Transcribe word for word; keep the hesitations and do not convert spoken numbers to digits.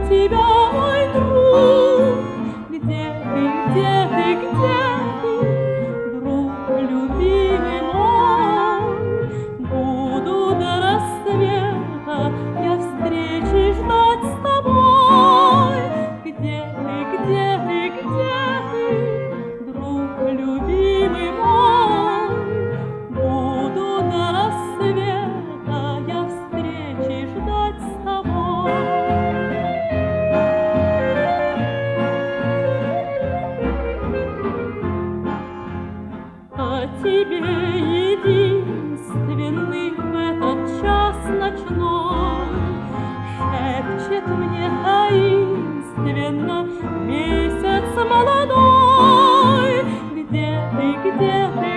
тебя, мой друг. Где ты, где ты, где ты, друг любимый мой? Буду до рассвета я встречи ждать с тобой. Где ты, где ты, где ты, друг любимый мой? Буду до рассвета я встречи ждать с тобой. О тебе единственный в этот час ночной шепчет мне таинственно месяц молодой. Где ты, где ты,